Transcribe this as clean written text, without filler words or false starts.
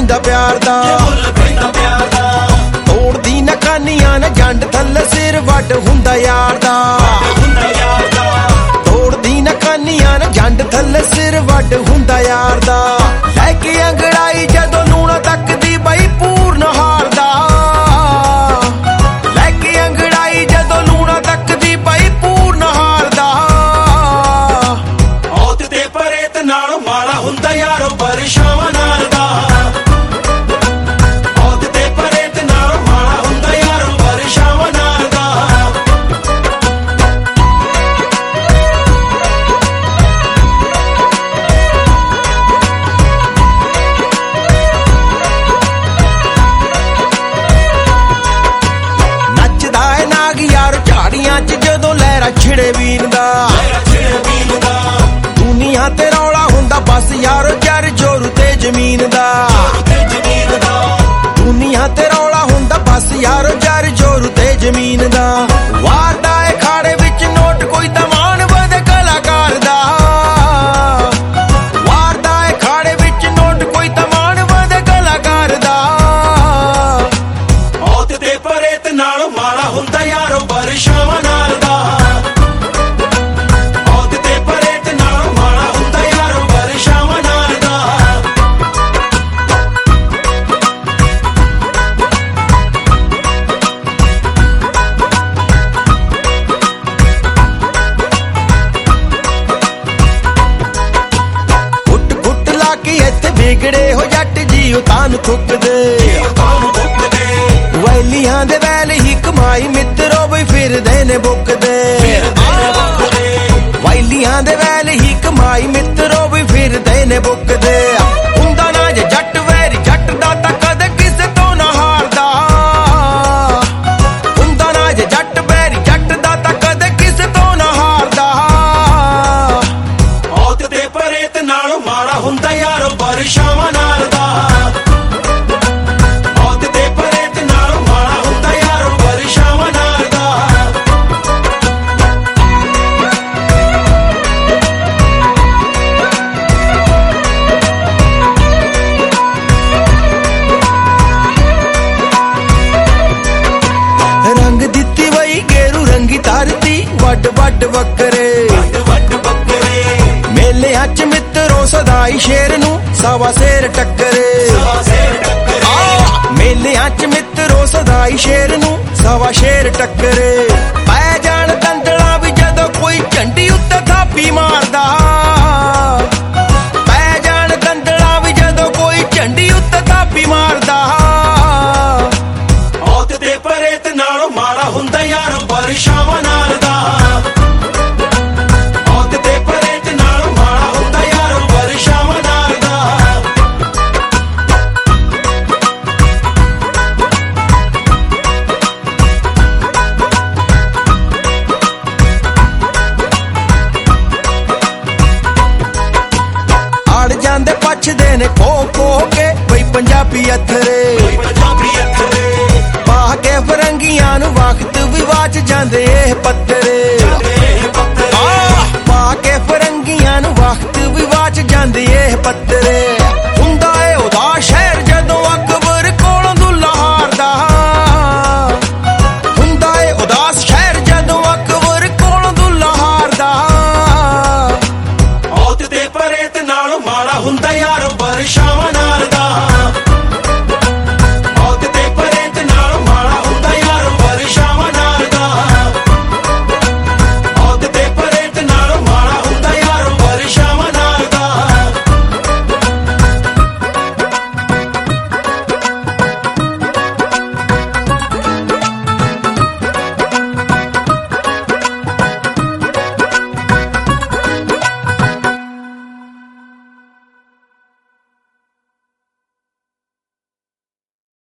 ਪੈਂਦਾ ਪਿਆਰ ਦਾ, ਤੋੜਦੀ ਨਕਾਨੀਆਂ ਨਾ ਜੰਡ ਥੱਲੇ ਸਿਰ ਵੱਡ ਹੁੰਦਾ ਯਾਰ ਦਾ, ਤੋੜਦੀ ਨਕਾਨੀਆਂ ਨਾ ਜੰਡ ਥੱਲੇ ਸਿਰ ਵੱਡ ਹੁੰਦਾ ਯਾਰ ਦਾ। ਲੈ ਕੇ ਅੰਗੜਾਈ ਜਦੋਂ ਲੂਣਾ ਤੱਕਦੀ ਬਈ ਪੂਰਨ ਹਾਰਦਾ, ਲੈ ਕੇ ਅੰਗੜਾਈ ਜਦੋਂ ਲੂਣਾ ਤੱਕਦੀ ਬਈ ਪੂਰਨ ਹਾਰਦਾ। ਮੌਤ ਤੇ ਪ੍ਰੇਤ ਨਾਲੋਂ ਮਾੜਾ ਹੁੰਦਾ ਯਾਰੋ ਪਰਛਾਵਾਂ ਨਾਲ ਦਾ, ਮੌਤ ਤੇ ਪ੍ਰੇਤ ਨਾਲੋਂ ਮਾੜਾ ਹੁੰਦਾ ਯਾਰੋ ਪਰਛਾਵਾਂ ਨਾਲ ਦਾ। ਨੱਚਦਾ ਏ ਨਾਗ ਯਾਰ ਝਾੜੀਆਂ 'ਚ ਜਦੋਂ ਲਹਿਰਾ ਛਿੜੇ ਵੀਨ ਦਾ, ਦੁਨੀਆ ਤੇ ਰੌਲਾ ਹੁੰਦਾ ਬਸ ਯਾਰ ਜਰ ਜੋਰ ਤੇ ਜ਼ਮੀਨ ਦਾ, ਦੁਨੀਆ ਤੇ ਰੌਲਾ ਹੁੰਦਾ ਬਸ ਯਾਰ ਜਰ ਜੋਰ ਤੇ ਜ਼ਮੀਨ ਦਾ। ਵਾਰਦਾ ਏ ਖਾੜੇ ਵਿੱਚ ਨੋਟ ਕੋਈ ਤਮਾਨ ਵਧੇ ਕਲਾਕਾਰ ਦਾ, ਵਾਰਦਾ ਏ ਖਾੜੇ ਵਿੱਚ ਨੋਟ ਕੋਈ ਤਮਾਨ ਵਧੇ ਕਲਾਕਾਰ ਦਾ। ਮੌਤ ਤੇ ਪ੍ਰੇਤ ਨਾਲੋਂ ਮਾੜਾ ਹੁੰਦਾ ਯਾਰੋ ਪਰਛਾਵਾਂ ਨਾਲ ਦਾ, ਮੌਤ ਤੇ ਪ੍ਰੇਤ ਨਾਲੋਂ ਮਾੜਾ ਹੁੰਦਾ ਯਾਰੋ ਪਰਛਾਵਾਂ ਨਾਲ ਦਾ। ਫੁੱਟ ਫੁੱਟ ਲਾ ਕੇ ਇੱਥੇ ਵਿਗੜੇ ਹੋ ਜੱਟ ਜੀ ਉਹ ਤਾਨ ਥੁੱਕਦੇ, ਵੈਲੀਆਂ ਦੇ ਵੈਲ ਹੀ ਕਮਾਈ ਮਿੱਤਰੋ ਬਈ ਫਿਰਦੇ ਨੇ ਬੁੱਕਦੇ, ਵੈਲੀਆਂ ਦੇ ਵੈਲ ਹੀ ਕਮਾਈ ਮਿੱਤਰੋ ਬਈ ਫਿਰਦੇ ਨੇ ਬੁੱਕਦੇ। ਹੁੰਦਾ ਨਾ ਜੇ ਜੱਟ ਵੈਰੀ ਜੱਟ ਦਾ ਤਾਂ ਕਦੇ ਕਿਸੇ ਤੋਂ ਨਾ ਹਾਰਦਾ, ਹੁੰਦਾ ਨਾ ਜੇ ਜੱਟ ਵੈਰੀ ਜੱਟ ਦਾ ਤਾਂ ਕਦੇ ਕਿਸੇ ਤੋਂ ਨਾ ਹਾਰਦਾ। ਮੌਤ ਤੇ ਪ੍ਰੇਤ ਨਾਲੋਂ ਮਾੜਾ ਹੁੰਦਾ ਯਾਰੋ ਪਰਛਾਵਾਂ ਨਾਲ ਦਾ, ਮੌਤ ਤੇ ਪ੍ਰੇਤ ਨਾਲੋਂ ਮਾੜਾ ਹੁੰਦਾ ਯਾਰੋ ਪਰਛਾਵਾਂ ਨਾਲ ਦਾ। ਰੰਗ ਦਿੱਤੀ ਬਈ ਗੇਰੂ ਰੰਗੀ ਧਰਤੀ ਵੱਡ ਵੱਡ ਬੱਕਰੇ, ਵੱਡ ਬੱਕਰੇ ਮੇਲਿਆਂ 'ਚ ਮਿੱਤਰੋ ਸਦਾਈ ਸ਼ੇਰ ਨੂੰ ਸਵਾ ਸ਼ੇਰ ਟੱਕਰੇ, ਮੇਲਿਆਂ 'ਚ ਮਿੱਤਰੋ ਸਦਾਈ ਸ਼ੇਰ ਨੂੰ ਸਵਾ ਸ਼ੇਰ ਟੱਕਰੇ। ਪੈ ਜਾਣ ਦੰਦਲਾਂ ਵੀ ਜਦੋਂ ਕੋਈ ਝੰਡੀ ਉੱਤੇ ਥਾਪੀ ਮਾਰਦਾ, ਪੈ ਜਾਣ ਦੰਦਲਾਂ ਵੀ ਜਦੋਂ ਕੋਈ ਝੰਡੀ ਉੱਤੇ ਥਾਪੀ ਮਾਰਦਾ। ਮੌਤ ਤੇ ਪ੍ਰੇਤ ਨਾਲੋਂ ਮਾੜਾ ਹੁੰਦਾ ਯਾਰੋ ਪਰਛਾਵਾਂ ਨਾਲ ਦਾ, ਮੌਤ ਤੇ ਪ੍ਰੇਤ ਨਾਲੋਂ ਮਾੜਾ ਹੁੰਦਾ ਯਾਰੋ ਪਰਛਾਵਾਂ ਨਾਲ ਦਾ। ਆੜ ਜਾਂਦੇ ਪਛਦੇ ਨੇ ਖੋ ਖੋ ਕੇ ਬਈ ਪੰਜਾਬੀ ਅਥਰੇ, ਪੰਜਾਬੀ ਅੱਖਰੇ ਪਾ ਕੇ ਫਰੰਗੀਆਂ ਨੂੰ ਵਕਤ ਵੀ ਵਾਚ ਜਾਂਦੇ ਇਹ ਪੱਤਰੇ।